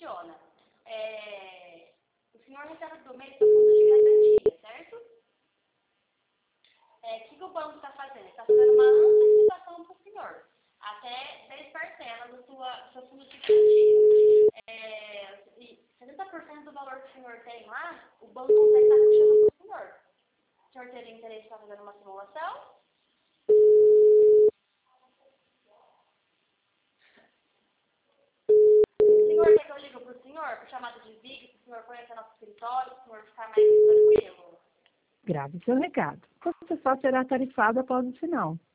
funciona? O senhor recebe do mês seu fundo de garantia, certo? O que o banco está fazendo? Está fazendo uma antecipação para o senhor. Até 10 parcelas do seu fundo de garantia. E 70% do valor que o senhor tem lá, o banco consegue estar puxando para o senhor. O senhor teria interesse em estar fazendo uma simulação? O senhor quer que eu ligue para o senhor, por chamada de vídeo, para o senhor conhecer nosso escritório, para o senhor ficar mais tranquilo? Grave seu recado. Você só será tarifado após o sinal.